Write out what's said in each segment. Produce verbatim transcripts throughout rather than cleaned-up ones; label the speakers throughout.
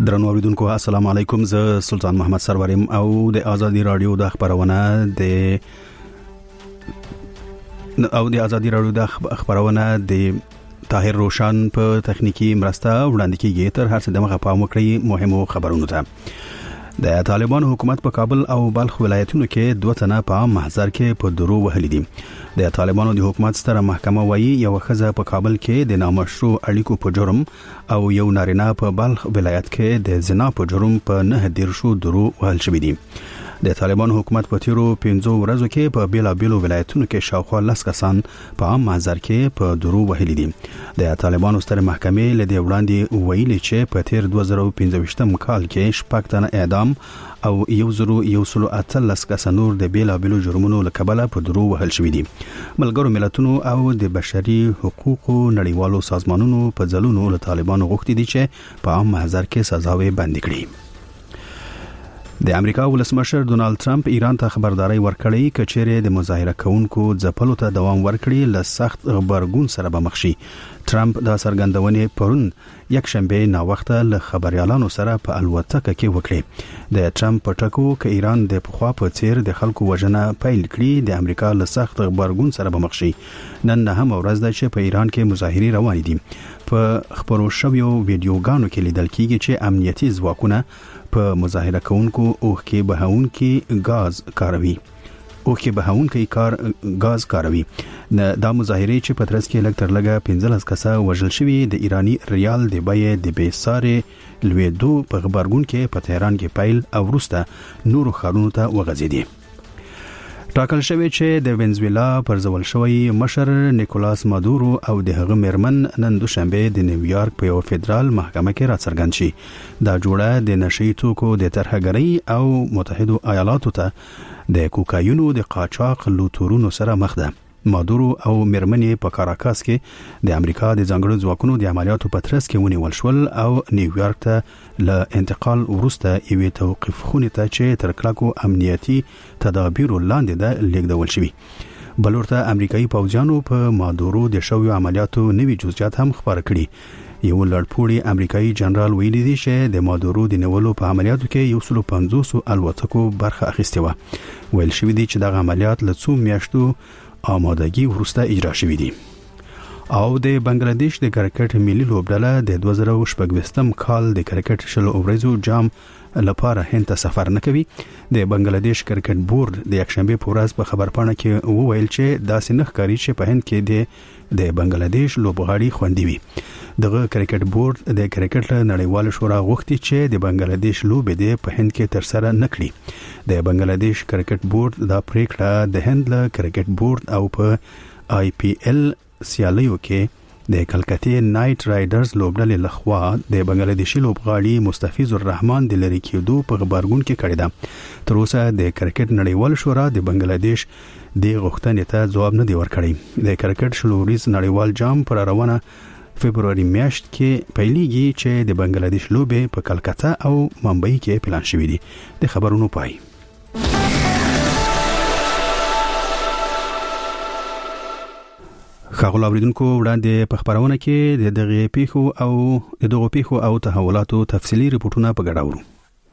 Speaker 1: درنو اوریدونکو السلام علیکم، زه سلطان محمد سرورم او د ازادي رادیو د خبرونه د او د ازادي رادیو د خبرونه د طاهر روشن په تخنیکی مرسته وړاندې کیږي. تر هر څه دمغه پام وکړئ مهمو خبرونو ته. د طالبان حکومت په کابل او بلخ ولایتونو کې دوه تنه په محضر کې په درو وهلي دي. د طالبانو د حکومت ستره محکمه وایي یو ښځه په کابل کې د نامشروع اړیکو په جرم او یو نارینه په بلخ ولایت کې د زنا په جرم په نه دیرشو درو وهل شوی دي. د طالبان حکومت په تیرو پنځو ورځو کې په بیلا بیلو ولایتونو کې شاوخوا لس کسان په عام محضر کې په درو وهلي دي. د طالبانو ستره محکمې له دې وړاندې ویلي چې په تیر دوه زره او پنځه کال کې شپږ تنه اعدام او یو زرو یو سلو اتلس کسان نور د بیلا بیلو جرمونو له کبله په درو وهل شوی دي. ملګرو ملتونو او د بشري حقوقو نړیوالو سازمانونو په ځلونو له طالبانو غوښتي دي چې په عام محضر کې سزاوي بند کړي. د امریکا ولسمشر ډونالد ټرمپ ایران ته خبرداري ورکړې کچېره د مظاهره کوونکو ځپلو ته دوام ورکړي ل سخت خبرګون سره به مخ شي. ټرمپ دا څرګندونې پرون یک شنبه نا وخته له خبريالانو سره په الوتکه کې وکړي. د ټرمپ په ټکو کې ایران د پخوا په څیر د خلکو وژنه پیل کړي د امریکا له سخت خبرګون سره به مخ شي. نن نه هم ورځ ده چې په ایران کې مظاهره روان دي. په خبرو شویو ویډیوګانو کې لیدل کیږي چې امنیتي ځواکونه په مظاهره کوونکو اوخکې بهاونکي غاز کاروي اوخکې بهاونکي کار غاز کاروي. دا مظاهره چې په ترڅ کې لږ تر لږه پنځلس کسه وژل شوي د ایرانی ریال د بیې د بیسارې لویدو په خبرګون کې په تهران کې پیل او وروسته نورو ښارونو ته وغځېدي. ټاکل شوی چې د وینزویلا پر ځول شوی مشر نیکولاس مادورو او د هغه مرمن نن دوشنبه د نیویارک په یو فدرال محکمه کې راڅرګند شي. دا جوړه د نشئی توکو د ترهګرۍ او متحده ایالاتو ته د کوکاینو د قاچاق لوټورونو سره مخ ده. مادورو او مرمنې په کاراکاس کې د امریکا د ځانګړو ځواکونو د عملیاتو په ترڅ کې ونیول شول او نیویارک ته له انتقال وروسته یوې توقيف خونې ته چې تر کلکو امنیتي تدابیرو لاندې ده لیږدول شوی. بلورته امریکایي پوځیانو په مادورو د شویو عملیاتو نوي جزئیات هم خبر کړي. یو لړپوړي امریکایي جنرال ویلي دی چې د مادورو د نیولو په عملیاتو کې یو سل پنځوس الوتکو برخه اخیستې و. ویل شوی دی چې دغه عملیات له څو میاشتو آمادګي وروسته اجرا شوې دي. او د بنگلاديش د کرکټ ملي لوبډله د دوه زره او شپږ کال د کرکټ شلو ورځو جام لپاره هند ته سفر نه کوي. د بنگلاديش کرکټ بورډ د یکشنبه په ورځ په خبرپاڼه کې وویل چې داسې نه ښکاري چې په هند کې د د بنگلاديش لوبغاړي خوندي وي. دغه کرکټ بورډ د کرکټ نړیوال شورا غوښتي چې د بنگلاديش لوبې د په هند کې تر سره نکړي. د بنگلاديش کرکټ بورډ دا پریکړه د هند له کرکټ بورډ او په آی پی ایل سیالیو کې د کلکتې نایټ رایډرز لوبډلې لخوا د بنگلاديشي لوبغاړي مستفیض الرحمن د لری کېدو په خبرګون کې کړی ده. تر اوسه د کرکټ نړیوال شورا د بنگلاديش د غوښتنې ته ځواب نه دی ورکړی. د کرکټ شلوريز نړیوال جام پر روانه فبرवरी میاشت کې پیلېږي چې د بنگلاديش لوبې په کلکته او ممبئی کې پلان شوې دي. د خبرونو پای. خاغل اوریدونکو وړاندې په خبرونه کې د دغه پیښو او د دغه پیښو او تحولاتو تفصیلی ریپورتونه په ګډه ورو.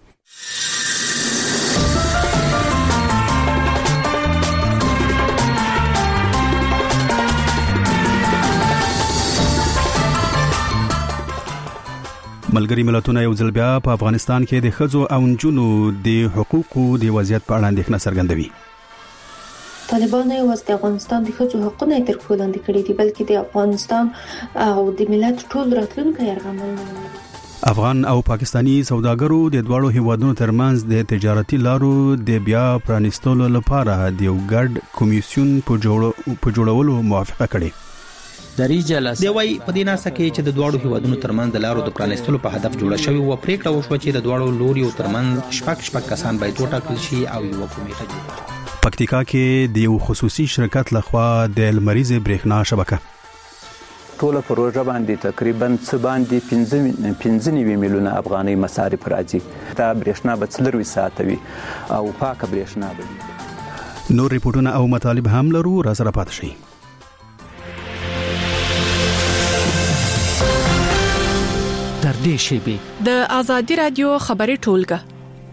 Speaker 1: ملګری ملتونه یو ځل بیا په افغانستان کې د ښځو او نجونو د حقوقو د وضعیت په اړه اندېښنه څرګندوي.
Speaker 2: طالبان یو د افغانستان د ښځو حقوقونه تر پښو لاندې کړي دي، بلکې د افغانستان او د ملت ټول راتلونکي یرغمل نه لري.
Speaker 1: افغان او پاکستانی سوداګرو د دوړو هیوادونو ترمنځ د تجارتي لارو د بیا پرانیستلو لپاره د یو ګډ کمیسیون په جوړولو موافقه کړې.
Speaker 3: دری جلسه دی وای په دې ناسه کې چې د دوړو هیوادونو ترمنځ د لارو د پرانیستلو په هدف جوړه شوی و. پریکړه وشوه چې د دوړو لوري ترمنځ شپږ شپږ کسان باید وټاکل شي او یو کمیټه جوړه شي.
Speaker 1: پکتیکا کې د یو خصوصي شرکت لخوا د لمریز برېښنا شبکه
Speaker 4: ټول پروژه باندې تقریبا څه باندې پنځه میلیونه افغاني مصارف راځي. دا برېښنا به څلور ساعت وي او پاکه برېښنا به.
Speaker 1: نور ریپورتونه او مطالب هم لرو، را سره پات شي.
Speaker 5: در نږدې شي.
Speaker 6: د ازادي رادیو خبري ټولګه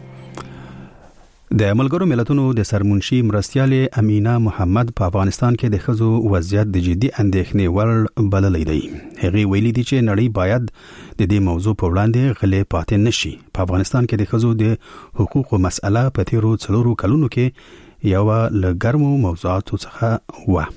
Speaker 1: د ملګرو ملتونو د سرمنشي مرستيالې امینا محمد په افغانستان کې د خزو وضعیت د جدي اندېښنې وړ بللی دی. هغه ویلي دی چې نړۍ باید د دې موضوع په وړاندې غلې پاتې نشي. په افغانستان کې د خزو د حقوقو مسأله په تیرو څلورو کلونو کې یو له ګرمو موضوعاتو څخه و.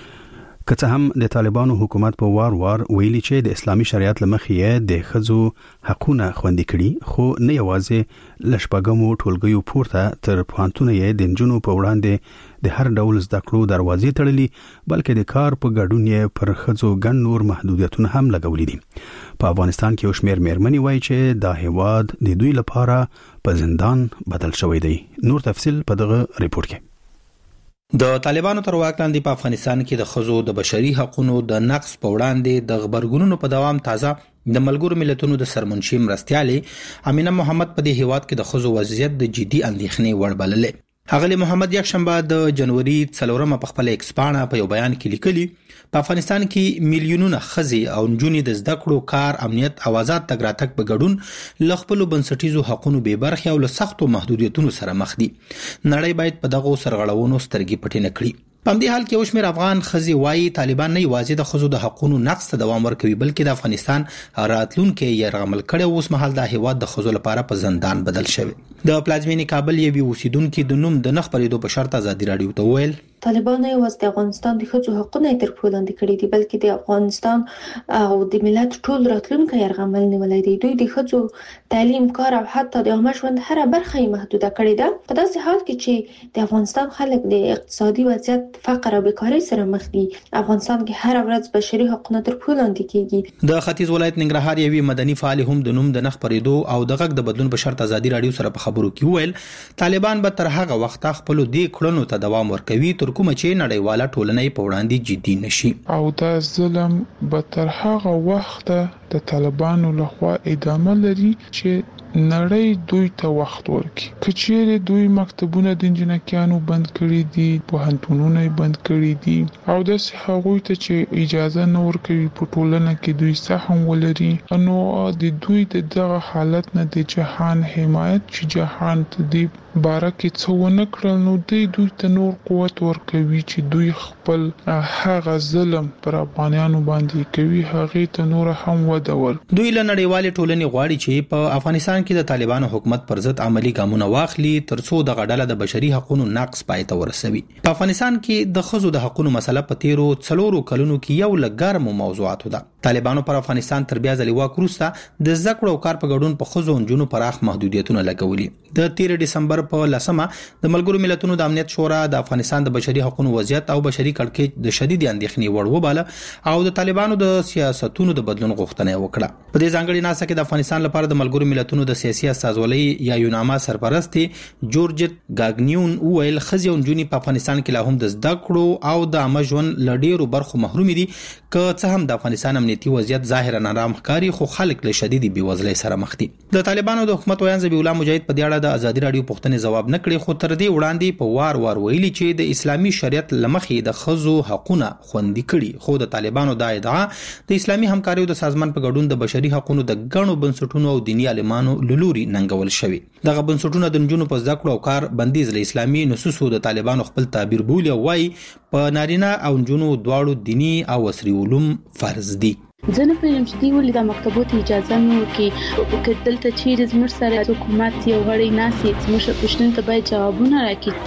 Speaker 1: که څه هم د طالبانو حکومت په وار وار ویلي چې د اسلامي شریعت لمخې د خزو حقونه خوندي کړي، خو نه یوازې لشپګمو ټولګیو پورته تر پوهنتونه یې د نجونو په وړاندې د هر ډول زده کړو دروازې تړلي، بلکې د کار په ګډون یې پر خزو ګڼ نور محدودیتونه هم لګولي دي. په افغانستان کې یو شمېر مېرمنې وایي چې دا هیواد د دوی لپاره په زندان بدل شوی دی. نور تفصیل په دغه ریپورت کې.
Speaker 3: د طالبانو تر واک لاندې په افغانستان کې د خزو د بشري حقوقو د نقض په وړاندې د خبرګونونو په دوام تازه د ملګرو ملتونو د سرمنشي مرستيالې امینا محمد په دې هیواد کې د خزو وضعیت د جدي اندېښنې وړ بللې. اغلی محمد یکشنبه د جنوري څلورمه په خپل ایکس پاڼه په یو بیان کې لیکلي، په افغانستان کې میلیونونه ښځې او نجونې د زده کړو، کار، امنیت او آزاد تګ راتګ په ګډون له خپلو بنسټیزو حقوقو بې برخې او له سختو محدودیتونو سره مخ دي. نړۍ باید په دغو سرغړونو سترګې پټې نه کړي. په همدې حال کې یو شمېر افغان ښځې وایي طالبان نه یوازې د ښځو د حقوقو نقض ته دوام ورکوي، بلکې د افغانستان راتلونکی یې یرغمل کړی او اوس مهال دا هیواد د ښځو لپاره په زندان بدل شوی. د پلازمینې کابل یوې اوسیدونکي د نوم د نه خپرېدو په شرط ازادي راډیو ته وویل،
Speaker 2: طالبان نه یوازې د افغانستان د ښځو حقونه تر پښو لاندې کړي دي، بلکې د افغانستان او د ملت ټول راتلونکی یرغمل نیولی دی. دوی د ښځو تعلیم، کار او حتی د عامه ژوند هره برخه یې محدوده کړې ده. په داسې حال کې چې د افغانستان خلک د اقتصادي وضعیت، فقر او بیکارۍ سره مخ دي، افغانستان کې هر ورځ بشري حقوقونه تر پښو لاندې کیږي.
Speaker 3: د ختیځ ولایت ننګرهار یوې مدني فعال هم د نوم د نه خپرېدو او د غږ د بدلون په شرط ازادي راډیو سره په خبرو کې وویل، طالبان به تر هغه وخته خپل دې کړنو ته دوام ورکوي تر کومه چې نړیواله ټولنه په وړاندې جدي نشي،
Speaker 7: او دا ظلم به تر هغه وخته د طالبانو لخوا ادامه لري چې نړۍ دوی ته وخت ورکړي. کچېرې دوی مکتبونه د انجنیرانو بند کړي دي، پوهنتونونه بند کړي دي، او داسې هغوی ته چې اجازه نه ورکوي په ټولنه کې دوی سهم ولري، نو د دوی د دغه حالت نه د جهان حمایت چې جهان ته دی باره کې څه ونه کړل، نو دوی دوی ته نور قوت ورکوي چې دوی خپل هغه ظلم پر افغانانو باندې کوي هغې ته نور هم وده ورکړي.
Speaker 3: دوی له نړیوالې ټولنې غواړي چې په افغانستان کې د طالبانو حکومت پر ضد عملی ګامونه واخلي ترڅو د غډاله د بشري حقوقو نقض پای ته ورسوي. په افغانستان کې د ښځو د حقوقو مسله په تیرو څلورو کلونو کې یو له ګرمو موضوعاتو ده. طالبانو پر افغانستان تر بیا ځلې واک وروسته د زده کړو او کار په ګډون په ښځو او نجونو پراخ محدودیتونه لګولي. د تیر ډسمبر په لسمه د ملګرو ملتونو د امنیت شورا د افغانستان د بشري حقوقو وضعیت او بشري کړکېچ د شدید اندېښنې وړ وباله او د طالبانو د سیاستونو د بدلون غوښتنه وکړه. په دې ځانګړي ناسه کې د افغانستان لپاره د ملګرو ملتونو د سیاسي استازولۍ یا یوناما سرپرست جورجت گاګنیون وویل، ښځې او نجونې په افغانستان کې لا هم د زده کړو او د عامه ژوند له ډېرو برخو محروم دي. که څه هم د افغانستان امنیتي وضعیت ظاهرا نارام ښکاري، خو خلک له شدید بېوزلۍ سره مخ دي. د طالبانو د حکومت ویان ذبیح الله مجاهد په دې اړه د ازادي راډیو پوښتنې ځواب نه کړي، خو تر دې وړاندې په وار وار ویلي چې د اسلامي شریعت لمخې د ښځو حقونه خوندي کړي. خو د طالبانو دا ادعا د اسلامي همکاریو د سازمان په ګډون د بشري حقوقو د ګڼو بنسټونو او دیني عالمانو له لوري ننګول شوي. دغه بنسټونه د نجونو په زده کړو او کار بندیز له اسلامي نصوصو د طالبانو خپل تعبیر بولي او وایي په نارینه او نجونو دواړو دیني او عصري علوم فرض دي.
Speaker 8: زه نه پوهېږم چې دوی ولې دا مکتبو ته اجازه نه ورکوي. که دلته چیرې زموږ سره حکومت یو غړی ناست وي، زموږ پوښتنو ته باید جوابونه راکړي.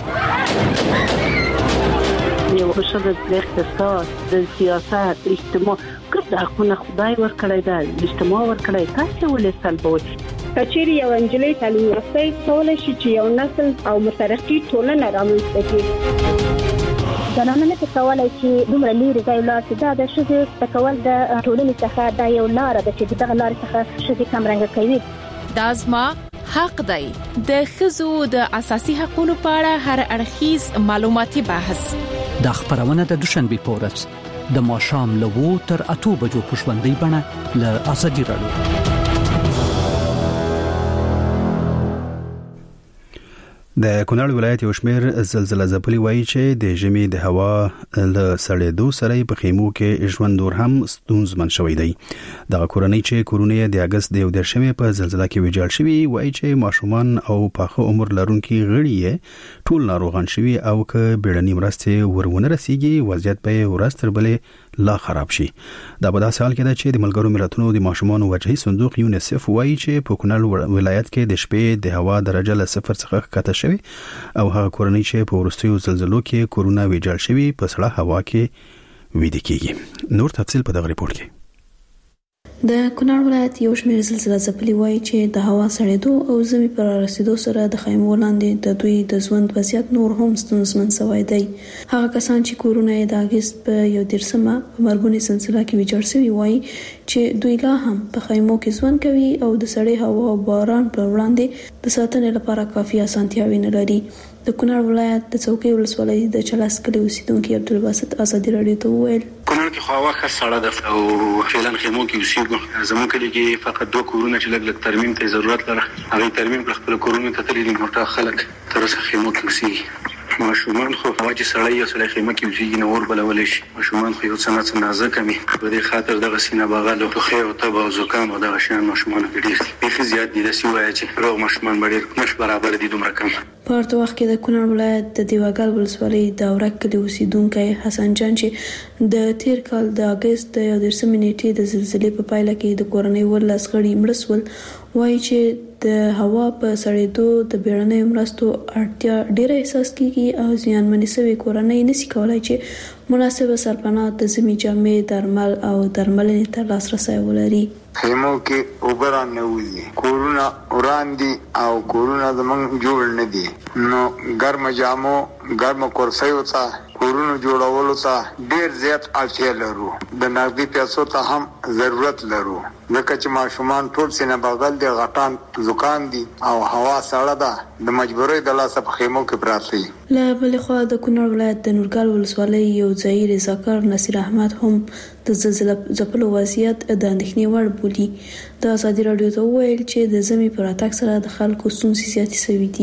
Speaker 9: یو ښځه د اقتصاد، د سیاست، اجتماع ګډ حقونه خدای ورکړی ده، اجتماع ورکړی، تاسې ولې سلبوئ؟
Speaker 10: کچېرې یو نجلۍ تعلیم یافته کولی شي چې یو نسل او مترقي ټولنه رامنځته کړي.
Speaker 11: زنانه نه کولای چې دومره لري ځای لاړ شي. دا د ښځې د کول د ټولنې څخه دا یو لاره ده چې دغه لارې څخه ښځې کمرنګه کوي.
Speaker 6: دا زما حق دی. د ښځو د اساسي حقوقو په اړه هر اړخیز معلوماتي بحث
Speaker 5: د خبرونه د دوشنبه په ورځ د ماښام له وو تر اته بجو په ژوندۍ بڼه له ازادي راډیو.
Speaker 1: د کونړ ولایت یو شمېر زلزلہ ځپلي وایي چې د ژمي د هوا له سړېدو سره په خیمو کې ژوند نور هم ستونزمن شوی دی. دغه کورنۍ چې کورونه د اگست د یو دیرشمې په زلزلہ کې ویجاړ شوي وایي چې ماشومان او پاخه عمر لرونکي غړي ټول ناروغان شوي او که بیړنۍ مرستې ورونه رسیږي وضعیت به ورځ تر بلې لا خراب شي. دا په داسې حال کې ده چې د ملګرو ملتونو د ماشومانو وجهي صندوق یونیسف وایي چې په کونړ ولایت کې د شپې د هوا درجه له صفر څخه ښکته شوې او هغه کورنۍ چې په وروستیو زلزلو کې کورونه ویجاړ شوي په سړه هوا کې ویده کیږي. نور تفصیل په دغه ریپورت کې.
Speaker 12: د کونړ ولایت یو شمېر زلزلہ ځپلي وایي چې د هوا سړېدو او ژمي پر رسیدو سره د خیمو لاندې د دوی د ژوند وضعیت نور هم ستونزمن شوی دی. هغه کسان چې کورونه یې د اگست په یو دیرشمه په مرګونې زلزلہ کې ویجاړ شوي وایي چې دوی لا هم په خیمو کې ژوند کوي او د سړې هوا او باران پر وړاندې د ساتنې لپاره کافي اسانتیاوې نه لري. د کونړ ولایت د څوکۍ ولسوالۍ د چلاس کلي اوسیدونکي عبدالباسط ازادي راډیو ته وویل
Speaker 13: کونړ کې خو هوا ښه سړه ده او فعلا خیمو کې اوسېږو. زموږ کلي کې فقط دوه کورونه چې لږ لږ ترمیم ته ضرورت لري هغه ترمیم کړل. خپل کورونه ته تللي دي موټر خلک تر اوسه خیمو کې اوسېږي. ماشومان خو هوا چې سړی یا سړی خیمه کې اوسېږي نو اور بلولی شي. ماشومان خو یو څه نه څه نازکه وي په دې خاطر دغه سینه بغل او ټوخی او تبه او زکام او دغه شیان ماشومانو کې ډېر دي. بیخي زیات دي. داسې ووایه چې روغ ماشومان به ډېر نش برابر دي دومره کم.
Speaker 12: په ورته وخت کې د کونړ ولایت د دیواګل ولسوالۍ د اورک کلي اوسیدونکی حسن جان چې د تیر کال د اگست د یو دیرشمې نیټې د زلزلې په پایله کې د کورنۍ ولس غړي مړه شول وایي چې د هوا په سړېدو د بیړنۍ مرستو اړتیا ډېره احساس کیږي او زیانمنې شوې کورنۍ نشي کولای چې مناسبه سرپناه د ژمي جامې درمل او درملنې ته لاسرسی ولري.
Speaker 14: خیمو کې اوبه نه وځي کورونه وران دي او کورونه زمونږ جوړ نه دي نو ګرمه جامو ګرمه کرسیو ته کورونو جوړولو ته ډېر زیات اړتیا لرو. د نغدي پیسو ته هم ضرورت لرو ځکه چې ماشومان ټول سینه بغل دي غټان زکام دي او هوا سړه ده د مجبورۍ د لاسه په خیمو کې پراته دي.
Speaker 12: له بلې خوا د کونړ ولایت د نورګل ولسوالۍ یو ځایي رضاکار نصیر احمد هم د زلزلہ ځپلو وضعیت د اندېښنې وړ بولي. د ازادي راډیو ته وویل چې د ژمي پر راتګ سره د خلکو ستونزې زیاتې شوي دي.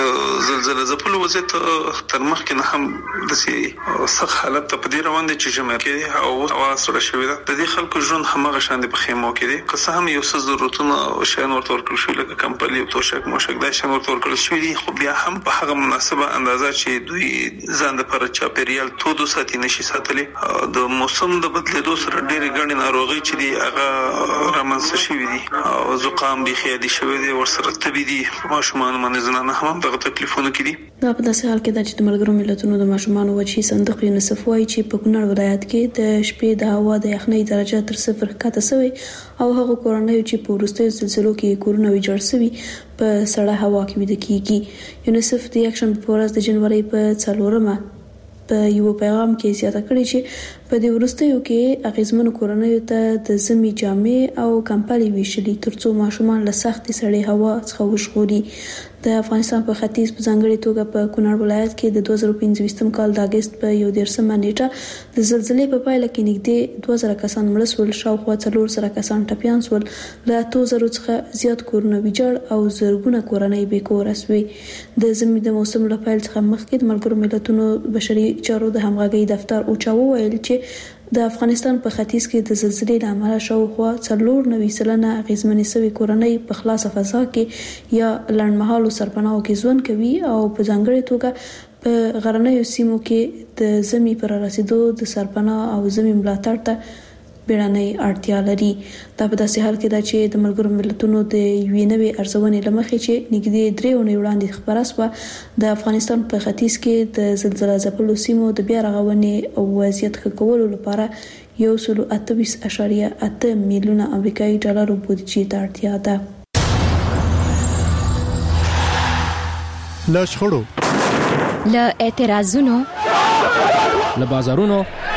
Speaker 15: د زلزلہ ځپلو وضعیت تر مخکې نه هم داسې سخت حالت ته په دې روان دی چې ژمی کې او هوا سړه شوې ده. د دې خلکو ژوند هماغه شان دی په خیمو کې دی. که څه هم یو څه ضرورتونه او شیان ورته ورکړل شوي لکه کمپلي او توشک موشک دا شیان ورته ورکړل شوي دي خو بیا هم په هغه مناسبه اندازه چې دوی ځان دپاره چاپېریال تودو ساتي نشي ساتلی. د موسم د بدلېدو سره ډېرې ګڼې ناروغۍ چې دي هغه رامنځته شوي دي او زکام بیخي عادي شوی دی ورسره تبې دي. ماشومان باندې زنانه هم دغه تکلیفونه کې دي.
Speaker 12: دا په داسې حال کې ده چې د ملګرو ملتونو د ماشومانو وجهي صندوق یونیسف وایي چې په کونړ ولایت کې د شپې د هوا د یخنۍ درجه تر صفر ښکته شوې او هغه کورنۍ چې په وروستیو سلسلو کې کورونه ویجاړ شوي په سړه هوا کې ویده کیږي. یونیسف د یکشنبې په ورځ د جنوري په څلورمه په یو پیغام کې زیاته کړې چې په دې وروستیو کې اغیزمنو کورنیو ته د ژمي جامې او کمپلي ویشلي ترڅو ماشومان له سختې سړې هوا څخه وژغوري. د افغانستان په ختیځ په ځانګړي توګه په کونړ ولایت کې د دوه زره پنځه کال د اگست په یو دیرشمه نیټه د زلزلې په پایله کې نږدې دوه زره کسان مړه شول. شاوخوا څلور زره کسان ټپیان شول. له اتو زرو څخه زیات کورونه ویجاړ او زرګونه کورنۍ بې کوره شوې. د ژمي د موسم له پیل څخه مخکې د ملګرو ملتونو بشري چارو د همغږۍ دفتر اوچا وویل چې د افغانستان په ختیځ کې د زلزلې له امله شاوخوا څلور نوي سلنه اغیزمنې شوې کورنۍ په خلاصه فضا کې یا لنډمهالو سرپناهو کې ژوند کوي او په ځانګړي توګه په غرنیو سیمو کې د ژمي پر رسیدو د سرپناه او ژمي ملاتړ ته بیړنۍ اړتیا لري. دا په داسې حال کې ده چې د ملګرو ملتونو د یوې نوې ارزونې له مخې چې نږدې درې اونۍ وړاندې خپره شوه د افغانستان په ختیځ کې د زلزلہ ځپلو سیمو د بیا رغونې او وضعیت ښه کولو لپاره یو سل اته ویشت اعشاریه اته میلیونه امریکایي ډالرو بودیجې ته اړتیا ده.
Speaker 16: له شخړو
Speaker 17: له اعتراضونو
Speaker 16: له بازارونو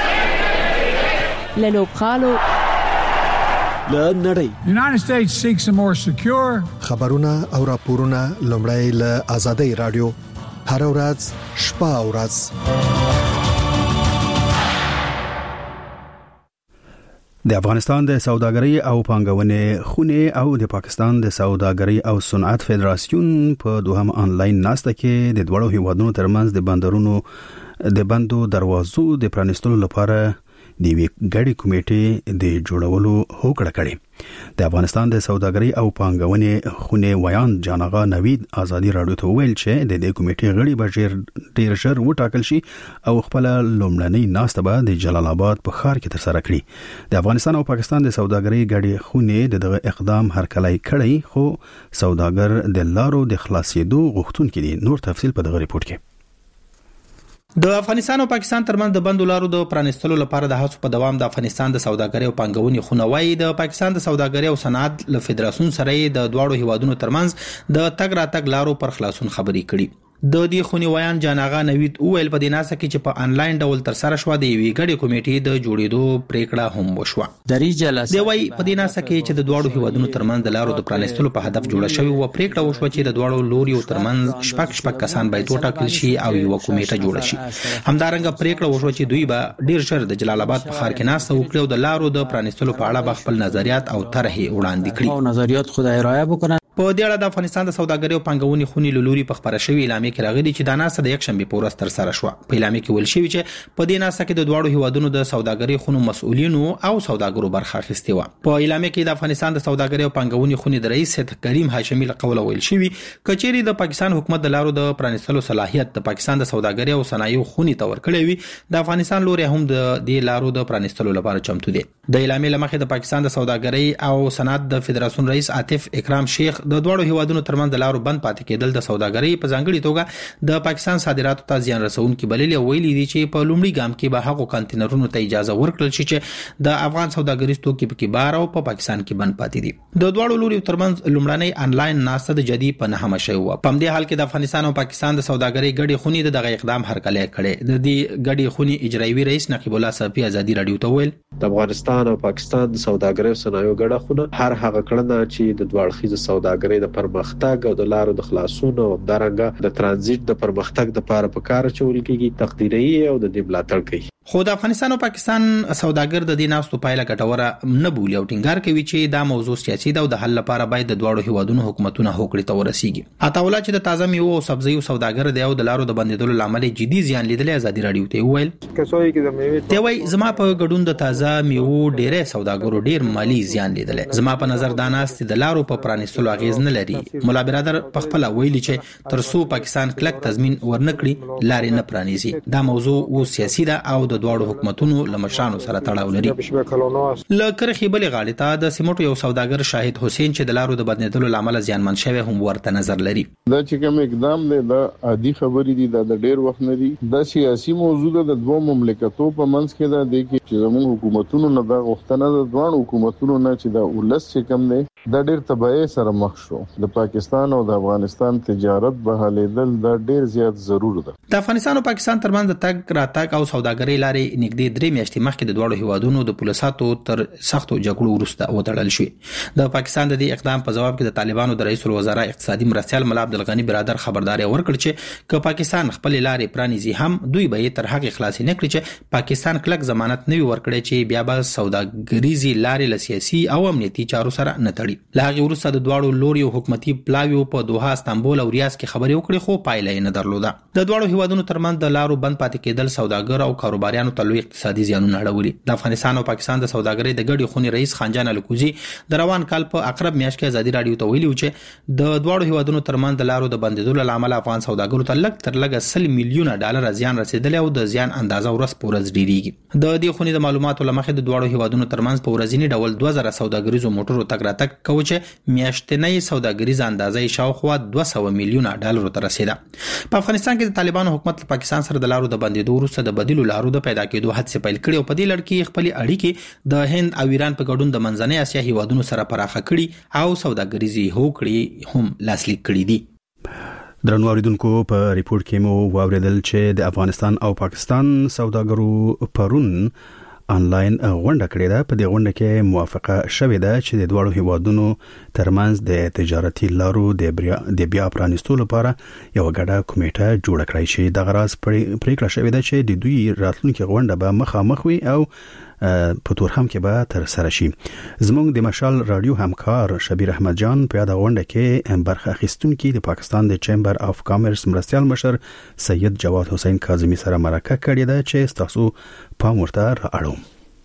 Speaker 17: له لوبغالو
Speaker 16: له نړۍ
Speaker 18: United States seeks a more secure
Speaker 16: خبرونه او راپورونه لومړی له آزادۍ رادیو هر ورځ شپه او ورځ
Speaker 1: د افغانستان د سوداګرۍ او پانګونې خونې او د پاکستان د سوداګرۍ او صنعت فدراسیون په دوهم آنلاین ناسته کې د دوړو هیوادونو ترمنځ د بندرونو د بندو دروازو د پرانیستلو لپاره د وی ګډي کمیټې د جوړولو هوکړه کړې. د افغانستان د سوداګرۍ او پانګونې خونې ویان جانغا نوید ازادي راډیو ته ویل چې د دې کمیټې غړي به ډیر ژر وټاکل شي او خپل لومړنۍ ناسته به د جلال آباد په ښار کې تر سره کړي. د افغانستان او پاکستان د سوداګرۍ ګډي خونې د دغه اقدام هرکلی کړی، خو سوداګر د لارو د خلاصېدو غوښتونکي دي. نور تفصيل په دغه ریپورت کې.
Speaker 3: د افغانستان او پاکستان ترمنځ د بندو لارو د پرانیستلو لپاره د هڅو په دوام د افغانستان د سوداګرۍ او پانګونې خونه وایي د پاکستان د سوداګرۍ او صنعت له فدراسیون سره د دواړو هیوادونو ترمنځ د تګ راتګ لارو پر خلاصون خبرې کړي. د دې خونی ویان جانغا نوید اویل په دیناسه کې چې په انلاین ډول تر سره شو د وی ګډي کمیټې د جوړېدو پریکړه هم وشوه.
Speaker 17: د ریجلس
Speaker 3: دی وای په دیناسه کې چې د دواړو هیوادونو ترمنځ د لارو د پرانیستلو په هدف جوړه شوی و پریکړه وشوه چې د دواړو لوري ترمنځ شپږ شپږ کسان باید وټاکل شي او یو کمیټه جوړه شي. همدارنګه پریکړه وشوه چې دوی به ډیر ژر د جلال آباد په ښار کې ناسته وکړي او د لارو د پرانیستلو په اړه خپل نظریات او طرحې وړاندې کړي.
Speaker 17: او نظریات خدای رایه وکړي.
Speaker 3: په دې اړه د افغانستان د سوداګرۍ او پانګونې خونې لوري په خبره شوی اعلامیه کې راغلي چې د ناسه د یک شنبه په ورځ تر سره شو. په اعلامیه کې ویل شوی چې په دې ناسه کې د دوړو هیوادونو د سوداګرۍ خونو مسؤلینو او سوداګرو برخه اخیستې و. په اعلامیه کې د افغانستان د سوداګرۍ او پانګونې خونې د رئیس کریم هاشمي له قوله ویل شوی کچېری د پاکستان حکومت د لارو د پرانیستلو صلاحیت د پاکستان د سوداګرۍ او صنایعو خونې ته ورکړی وي، د افغانستان لوري هم د دې لارو د پرانیستلو لپاره چمتو دي. د اعلامیه لمخې د پاکستان د سوداګرۍ او صنعت د فدراسیون رئیس عاطف اکرام شیخ د دوړو هیوادونو ترمنځ د لارو بند پاتې کېدل د سوداګرۍ په ځانګړي توګه د پاکستان صادراتو ته زیان رسونکي بللي ویلي دي چې په لومړي ګام کې به هغو کانټینرونو ته اجازه ورکړل شي چې د افغان سوداګریز توکي په کې بار او په پاکستان کې بند پاتې دي. د دوړو لوري ترمنځ لومړنۍ انلاین ناسته د جدي په نهمه شوی و. په همدې حال کې د افغانستان او پاکستان د سوداګرۍ ګډي خونې د دغه اقدام هرکلی کړي. د دې ګډي خونې اجرایي رئیس نقیب الله صافي ازادي راډیو ته ویل
Speaker 19: د افغانستان او پاکستان د سوداګرۍ او صنایعو ګډه خونه هر هغه کړنه چې د دوه اړخیزه سوداګرۍ د پرمختګ او د لارو د خلاصون او همدارنګه د ترانزیت د پرمختګ لپاره په کار اچول کېږي تقدیري او د دې ملاتړ کوي.
Speaker 3: خو د افغانستان او پاکستان سوداګر د دې ناستو پایله ګټوره نه بولي او ټینګار کوي چې دا موضوع سیاسي ده او د حل لپاره باید د دوړو هیوادونو حکومتونه هوکړې ته ورسیږي. عطاوله چې د تازه میوه او سبزیو سوداګر دی او د لارو د بندیدلو لامل جدي زیان لیدلې ازادي راډیو ته ویل ته وای زما په ګډون د تازه میوه ډېرې سوداګرو ډېر مالی زیان لیدلې. زما په نظر دا ناست د لارو په پرانیستلو اغیز نه لري. مولا برادر په خپل ویلي چې ترڅو پاکستان کلک تضمین ورنکړي لارې نه پرانیزي. دا موضوع و سیاسي ده او د دوړو حکومتونو لمشانو سره تړاو لري. لکرخي بلې غاړې ته د سیمټو یو سوداګر شاهد حسین چې د لارو د بندیدلو لامل زیانمن شوی هم ورته نظر لري.
Speaker 20: دا چې کوم اقدام دی دا عادي خبرې دي، دا د ډېر وخت نه دي. دا سیاسي موضوع ده د دوه مملکتونو په منځ کې ده د چې زموږ حکومتونو نه دا غوښتنه ده دوه حکومتونو نه چې دا ولس چې کوم دی دا ډېر تبعی سره مخ شو. د پاکستان او د افغانستان تجارت بهالېدل دا ډېر زیات ضرور ده.
Speaker 3: د افغانستان او پاکستان ترمنځ د تګ راتګ او سوداګرۍ لارې نږدې درې میاشتې مخکې د دوړو هیوادونو د پولیساتو تر سختو جګړو وروسته وتړل شوې. د پاکستان د دې اقدام په جواب کې د طالبانو د رئیس الوزرا اقتصادي مرستیال ملا عبدالغنی برادر خبرداري ورکړ چې که پاکستان خپل لارې پرانیزي هم دوی به تر هغه خلاص نه کړي چې پاکستان کلک ضمانت نه ورکړي چې بیا به سوداګریزي لارې له سیاسي او امنیتي چارو سره نه تړي. له هغه وروسته د دوړو لوري حکومتي پلاوی په دوحه استانبول او ریاض کې خبرې وکړي خو پایله نه درلوده. د دوړو هیوادونو ترمنځ د لارو بند پاتې کېدل سوداګر او کاروباریانو ته لوی اقتصادي زیانونه اړولي. د افغانستان او پاکستان د سوداګرۍ د ګډي خونې رئیس خانجان الکوزي د روان کال په اقرب میاشت کې ازادي راډیو ته ویلي چې د دوړو هیوادونو ترمنځ د لارو د بندیدلو لامل افغان سوداګرو ته لږ تر لږه سل میلیونه ډالر زیان رسیدلی او د زیان اندازه ورځ په ورځ ډیریږي. د دې خونې د معلوماتو لمخې د دوړو هیوادونو ترمنځ په ورځنی ډول دوه زره سوداګریزو موټرو تګ راتګ کوي چې میاشتنۍ سوداګریزه اندازه شاوخوا دوه سوه میلیونه ډالر ته رسیده. په افغانستان کې د طالبانو حکومت پاکستان سره د لارو د بندیدو وروسته د بدیلو لارو د پیدا کېدو هڅې پیل کړي او په دې لړ کې خپل اړیکې د هند او ایران په ګډون د منځنۍ اسیا هیوادونو سره پراخه کړي او سوداګریزي هوکړې هم لاسلیک کړي دي.
Speaker 1: درنو اوریدونکو په ریپورت کې مو واوریدل چې د افغانستان او پاکستان سوداګرو پرون انلاین غونډه کړې ده. په دې غونډه کې موافقه شوې ده چې د دوه هیوادونو ترمنځ د تجارتي لارو د بیا پرانیستلو لپاره یو غړه کمیټه جوړ کړای شي. د غراس پریکړه شوې ده چې د دوی راتلونکي غونډه به مخامخ وي او په تورخم کې به تر سره شي. زموږ د مشال رادیو همکار شبیر احمد جان په دا غونډه کې برخه اخیستونکي د پاکستان د چیمبر اف کامرس مرستیال مشر سید جواد حسین کاظمی سره مرکه کړې ده چې تاسو پام ورته راړو.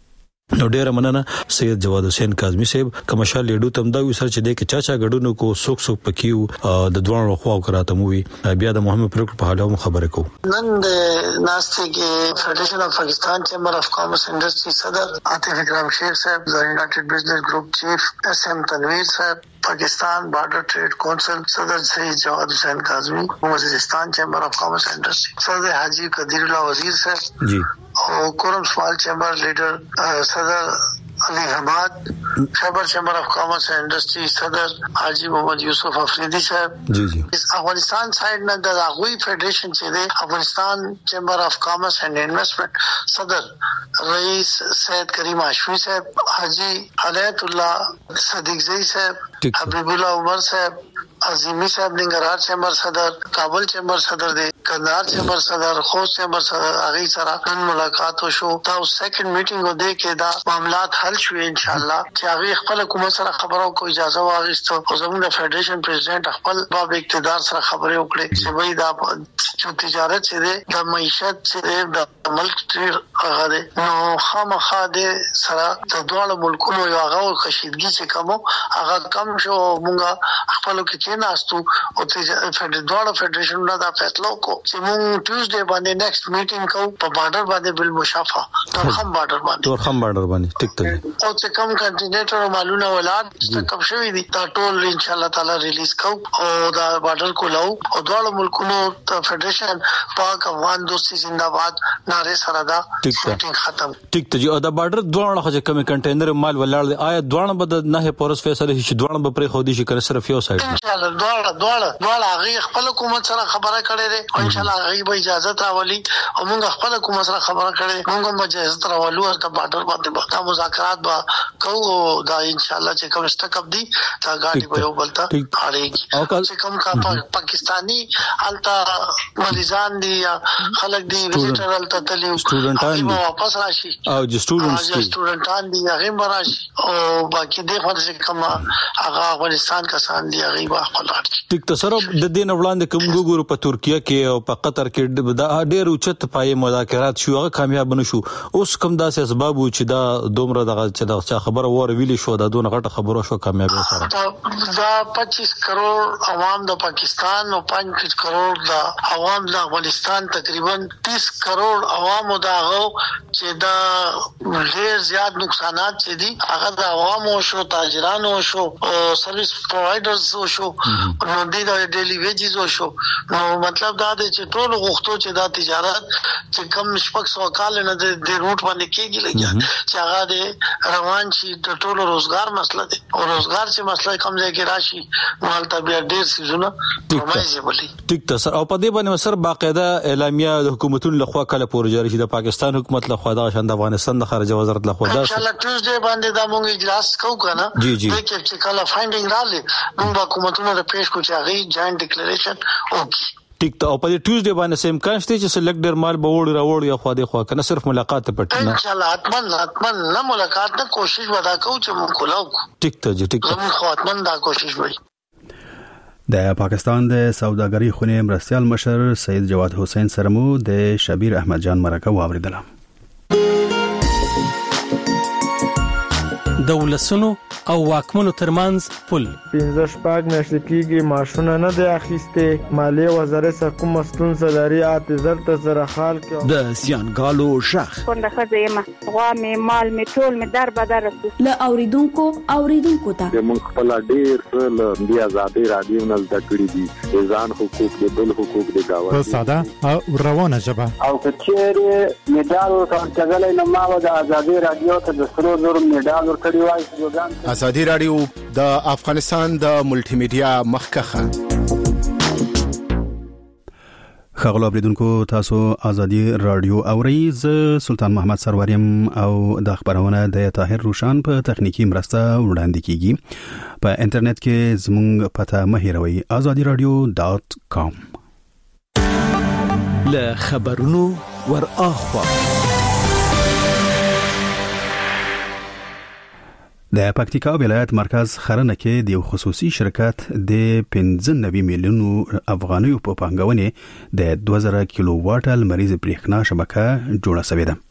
Speaker 21: نو ډیره مننه سید جواد حسین کاظمی صاحب. کمشال لیډو تم دا وسر چې د کې چاچا غډونو کو سوک سوک پکیو د دوه خو کراته مو وی بیا د محمد پروک په حاله خبره کو.
Speaker 22: نن د ناشته کې فدریشن اف پاکستان چیمبر اف کامرس انډستری صدر عاطف اکرام شیخ صاحب، د یونایټډ بزنس گروپ چیف اس ایم تنویر صاحب، پاکستان بارڈر ٹریڈ کونسل صدر سید جواد حسین کاظمی، وزیرستان چیمبر اف کامرس انڈسٹری صدر حاجی قدیر اللہ وزیر صاحب جی، اور کورم سمال چیمبر لیڈر صدر علی حماد، خیبر چیمبر اف کامرس انڈسٹری صدر حاجی محمد یوسف افریدی صاحب جی جی. افغانستان سائیڈ نه د هغوی فیډریشن چې دی افغانستان چیمبر اف کامرس اینڈ انویسٹمنٹ صدر رئیس سید کریم هاشمی صاحب، حاجی عنایت الله صدیق زئی صاحب، حبیب الله عمر صاحب، عظیمی صاحب ننګرهار چیمبر صدر، کابل چیمبر صدر دی، کندهار چیمبر صدر، خوست چیمبر صدر، هغه سره نن ملاقات وشو. دا سیکنډ میټینګ و دی کې دا معاملات حل شوي ان شاء الله چې هغه خپل حکومت سره خبرو کو اجازه واغسته او زموږ د فیډریشن پریزیدنت خپل باب اقتدار سره خبرې وکړي چې وای دا چې تجارت چې دی د معیشت چې دی د ملک ډیر هغه دی نو خامخا د سره د دوه ملکونو یو هغه کشیدګي چې کوم هغه کم شو. مونږ خپل کې ناستو او د دوه فیډریشن نه دا فیصله کو چې مونږ ټیوزډے باندې نیکسټ میټینګ کوو په بارډر باندې بل مشافه تورخم بارډر باندې
Speaker 21: تورخم بارډر باندې ټیک ته
Speaker 22: او چې کوم کنټینیټر معلومه ولاد تکم شوی دي دا ټول ان شاء الله تعالی ریلیز کوو او دا بارډر کو لاو او دوه ملکونو ته فیډریشن پاک افغان دوستي زنده‌باد ناره سره دا میټینګ ختم
Speaker 21: ټیک ته. او دا بارډر دوه خو کوم کنټینر مال ولړ دی آیا دوه به نه پورس فیصله شي دوه به پرې خو دي شي کنه صرف یو سایډ
Speaker 22: دواړه دواړه دواړه هغه خپل حکومت سره خبره کړې ده او ان شاء الله هغه به اجازه راولي او موږ خپل حکومت سره خبره کړې موږ به اجازه راولو او د بارډر باندې به مذاکرات به کوو. دا ان شاء الله چې کوم سټکپ دي دا غاډي به یو بلته اړيږي چې کوم کا پاکستانی التا مریضان دي یا خلک دي وزټر التا تلي سټوډنټان واپس راشي
Speaker 21: او د سټوډنټس
Speaker 22: سټوډنټان دي هغه مراشي او باقي د فرض کوم هغه افغانستان کسان دي هغه
Speaker 21: ټیک ته سره د دین وړاندې کوم ګورو په ترکیه کې او په قطر کې د ډېر اوچت پای مذاکرات شو هغه کامیاب نشو. اوس کوم داسې اسباب چې دا دومره دغه چې دا خبره وره ویلي شو دا دونه غټه خبره شو کامیاب سره
Speaker 22: دا پچیس کروڑ عوام د پاکستان او پنځه کروڑ د عوام د افغانستان تقریبا تیس کروڑ عوام داغو چې دا ډېر زیات نقصانات چې دي هغه د عوامو شو تاجرانو شو سرویس پرووایډرز شو نو د ډیلی ویجز شو. نو مطلب دا دی چې ټول غوښتو چې دا تجارت چې کم شپږ سو کال نه د روټ باندې کېږي لګیا چې هغه د روان شي د ټول روزګار مسله دی او روزګار چې مسله کم ځای کې راشي نو هلته بیا ډېر سيزونه پرمایي بولي.
Speaker 21: ټیک ته سر او په دې باندې سر باقاعده اعلامیه د حکومتونو لخوا کله پورې جاری شي د پاکستان حکومت لخوا د شاند افغانستان د خارجه وزارت لخوا دا
Speaker 22: ان شاء الله ټیوزډے باندې دا موږ اجلاس کوو کنه
Speaker 21: جی جی
Speaker 22: چې کله فایندینګ رالي موږ حکومتونو د پیش کو چې هغه جاینټ ډیکلیریشن وکړي.
Speaker 21: ټیک ته او په دې ټیوزډے باندې سیم کان شته چې سلیکټ ډیر مال به وړ راوړ یا خو دې خو کنه صرف ملاقات ته پټ نه
Speaker 22: ان شاء الله اتمن اتمن نه ملاقات نه کوشش ودا کوو چې موږ کولاو.
Speaker 21: ټیک ته جی ټیک ته
Speaker 22: موږ خو اتمن دا کوشش وکړو.
Speaker 1: د پاکستان د سوداګرۍ خونې مرستیال مشر سید جواد حسین سره مو د شبیر احمد جان مرکه واوریدله.
Speaker 23: د ولسونو او واکمنو ترمنځ پل
Speaker 24: پنځه شپږ میاشتې کېږي معاشونه نه دی اخیستې مالیې وزارت کومه ستونزه لري اعتذار ته زره خال کې
Speaker 23: د سیانګالو شخ
Speaker 25: څنګه ښځه یم غوا مې مال مې ټول مې در بدر
Speaker 12: له اوریدونکو اوریدونکو ته
Speaker 26: موږ خپل ډیر څه د آزادۍ رادیو نه زده کړي دي ځان حقوق د بل حقوق د گاوه
Speaker 27: په ساده او روانه ژبه
Speaker 28: او کچېره میډال ورکړل نو ما د آزادۍ رادیو ته د سرو زر میډال ورکړی وای.
Speaker 29: آزادۍ رادیو د افغانستان د ملټي میډیا مخکخه
Speaker 1: خغلو اوریدونکو تاسو ازادي رادیو اورئ. سلطان محمد سروریم او د خبرونه د طاهر روشان په تخنیکی مرسته وړاندې کیږي. په انټرنیټ کې زموږ پته مه هېروئ azadi radio dot com.
Speaker 23: له خبرونو ور اخوا
Speaker 1: د پکتیکا ولایت مرکز خرنه کې د خصوصي شرکت د پنځه نوي میلیونو افغانیو په پانګونې د دوه زره کیلو واټ لمریز برېښنا شبکه جوړه شوې ده.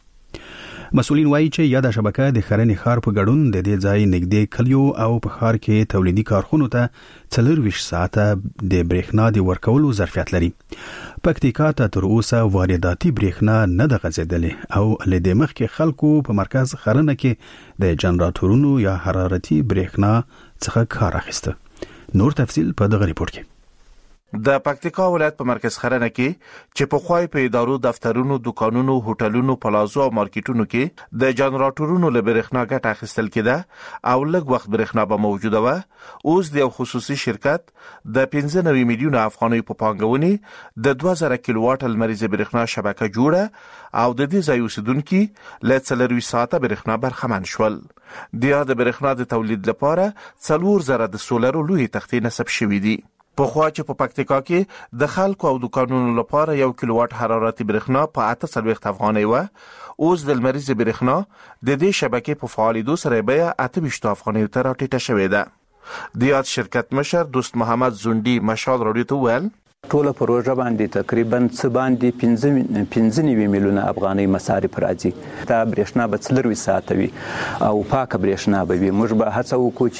Speaker 1: مسؤلین وایي چې یاده شبکه د خرنې ښار په ګډون د دې ځای نږدې کلیو او په ښار کې تولیدي کارخونو ته څلورویشت ساعته د برېښنا د ورکولو ظرفیت لري. پکتیکا ته تر اوسه وارداتي برېښنا نه ده غځېدلې او له دې مخکې خلکو په مرکز خرنه کې د جنراتورونو یا حرارتي برېښنا څخه کار اخیسته. نور تفصیل په دغه ریپورت کې.
Speaker 2: د پکتیکا ولایت په مرکز خرنه کې چې په خوای په ادارو، دفترونو، دکانونو، هوټلونو، پلازو او مارکیټونو کې د جنراتورونو له برېښنا ګټه اخیستل کېده او لږ وخت برېښنا به موجوده و. اوس د یو خصوصي شرکت د پنځه نوي میلیونه افغانیو په پانګونې د دوه زره کیلو واټ لمریز برېښنا شبکه جوړه او د دې ځای اوسیدونکو له څلورویشت ساعته برېښنا برخمن شول. د یاد برېښنا د تولید لپاره څلور زره د سولر لوی تختې نصب شوې دي. په خوا چې په پکتیکا کې د خلکو او دکانونو لپاره یو کیلو واټ حرارتي برېښنا په اته څلوېښت افغانۍ و، اوس د لمریز برېښنا د دې شبکې په فعالیدو سره بیه اته ویشت افغانۍ ته راټیټه شوې ده. د یاد شرکت مشر دوست محمد زونډي مشال راډیو ته ویل
Speaker 4: ټوله پروژه باندې تقریبا څه باندې پنځه پنځه نوي میلیونه افغانۍ مصارف راځي. دا برېښنا به څلورویشت ساعته وي او پاکه برېښنا به وي. موږ به هڅه وکړو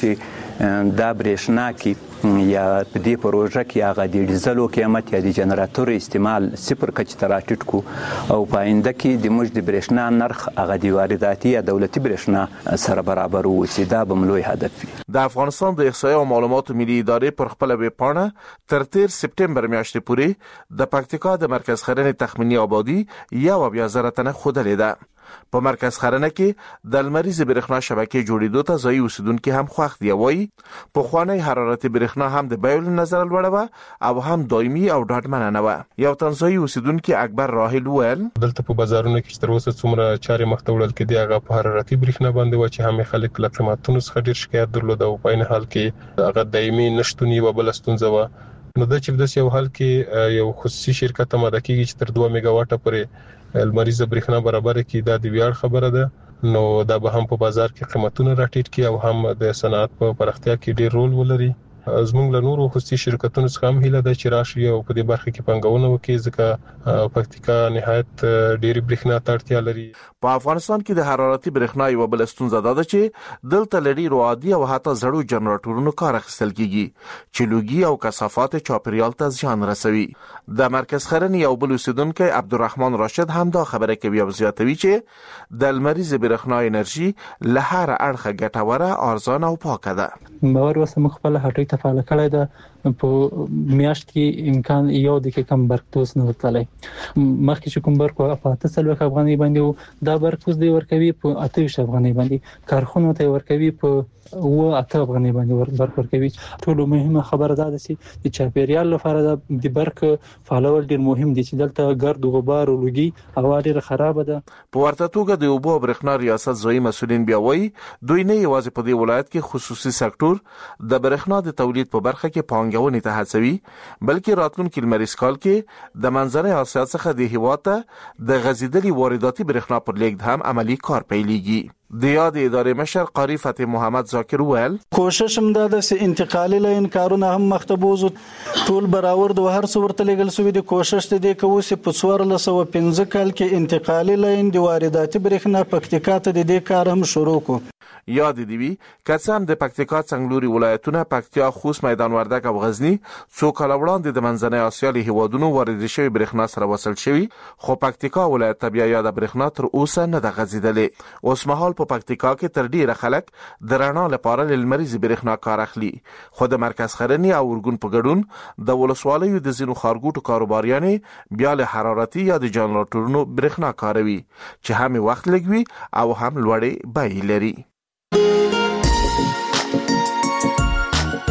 Speaker 4: چې دا برېښنا کې یا په دې پروژه کې هغه د ډیزلو قیمت یا د جنراتور استعمال صفر کچې ته راټیټ کړو او په آینده کې د موږ د برېښنا نرخ هغه د وارداتي یا دولتي برېښنا سره برابر ووسي. دا به لوی هدف وي.
Speaker 2: د افغانستان د احصایې او معلوماتو ملي ادارې پر خپل ویب پاڼه تر تیر سپټمبر میاشتې پورې د پکتیکا د مرکز خرنې تخمینی آبادی یو بیا زره تنه خودلې ده. په مرکز خرنه کې د لمریز برېښنا شبکې جوړېدو ته ځای اوسیدونکو هم خوښ دی. وایي په خوانی حرارتي برېښنا هم د بیول نظر لوړه و او هم دایمي او ډاډمنه نه و. یو تنځای اوسیدونکو اکبر راهل ویل
Speaker 6: دلته په بازارونو کې تر اوسه څومره چارې مخ ته وړل کېدي هغه په حرارتي برېښنا باندې و چې هم خلک له قیمتونو څخه ډیر شکایت درلود او په نه حال کې هغه دایمي نشټونی و بل ستونزه و. نو د چې د یو حال کې یو خصوصي شرکت ماده کېږي چې تر دوه میگا واټه پورې لمریز برېښنا برابر کی دا د ویاړ خبره ده. نو دا به هم په بازار کې قیمتونه راټیټ کی او هم د صنعت په پراختیا کې ډیر رول ولري. زموږ له نورو خصوصي شرکتونو څخه هم هیله ده چې راشي او په دې برخه کې پنګونه وکړي ځکه پکتیکا نهایت ډیر برېښنا ته اړتیا لري.
Speaker 2: په افغانستان کې د حرارتي برېښنا یو بل ستونزه ده چې دلته لري روادي او حتی زړو جنراتورونو کار اخیستل کیږي چې لوګي او کثافات چاپیریال ته زیان رسوي. د مرکز خرن یو بل اوسیدونکو عبدالرحمن راشد هم دا خبره کوي او زیاتوي چې د لمریز برېښنا انرژي له هر اړخه ګټوره، ارزانه او پاکه ده.
Speaker 17: باور وسه مخبل هټوي تفاعل کړی ده په میاشت کې امکان یو د کې کم برکتوس نه وتلای. مخکې چې کوم برکو په اته څلوېښت افغانۍ باندې دا برکتوس دی ورکوي په اته ویشت افغانۍ باندې، کارخونو ته ورکوي په و اته افغانۍ باندې برک ورکوي. ټولو مهمه خبره ده چې د چاپیریال لپاره د برک فعالول ډیر مهم دي چې دلته ګرد او غبار او لوګي هوا ډیره خراب ده.
Speaker 2: په ورته توګه د اوبو برېښنا ریاست ځایي مسؤلین بیا وایي دوی نه یوازې په دې ولایت کې خصوصي سکتور د برېښنا د تولید په برخه کې پانګونې ته هڅوي، بلکې راتلونکي لمریز کال کې د منځنۍ اسیا څخه د هیواد ته د غزیدلي وارداتي برېښنا پر لیږد هم عملی کار پیلېږي. د یاد ادارې مشر قاری فتح محمد ذاکر ویل
Speaker 7: کوشش هم دا د انتقالي لاین کارونه هم مختبوز ټول برابر د هر څو ورته لګل سوي د کوشش د دې کوو چې په څوار له سو پنځه کال کې انتقالي لاین د وارداتي برېښنا پکتیکا ته د دې کار هم شروع کو.
Speaker 2: یاد دی وی کڅام د پکتیکا څنګلوري ولایتونه پکتیا، خوست، میدان وردګ او غزنی څو کال وړاندې د منځنۍ اسیا له هیوادونو وارد شوی برېښنا سره وصل شوی، خو پکتیکا ولایت بیا یاد برېښنا تر اوسه نه د غزیدلې. اوس مهال په پکتیکا کې تر ډیره خلک د رڼا لپاره لمریز برېښنا کار اخلي، خو د مرکز خرنی او ورګون په ګډون د ولسوالیو د زینو خارګوټو کاروباریانې بیا له حرارتي یا د جنراتورونو برېښنا کاروي چې هم وخت لګوي او هم لوړې بیې لري.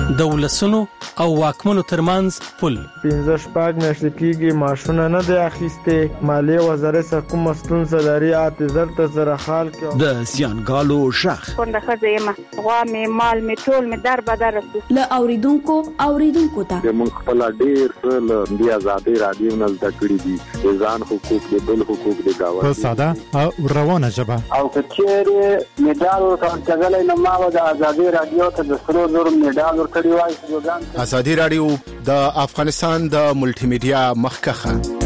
Speaker 23: د ولسونو او واکمنو ترمنځ پل
Speaker 24: پنځه شپږ میاشتې کېږي معاشونه نه دی اخیستې مالیې وزارت څخه کومه ستونزه لري اته زر ته سره حال کې
Speaker 23: د زیانګالو شخ
Speaker 25: کونډه ښځه یم غوا مې مال مې ټول مې در بدر رسو
Speaker 12: له اوریدونکو اوریدونکو ته
Speaker 26: موږ خپل ډیر څه له دې آزادۍ رادیو نه زده کړي دي ځان حقوق دي بل حقوق دي گاوه
Speaker 27: په ساده او روانه ژبه
Speaker 28: او کچېره میډال ورکړل نو ما د آزادۍ رادیو ته د سرو زرو میډال ورکړی وای.
Speaker 5: ازادي رادیو د افغانستان د ملټي میډیا مخکخه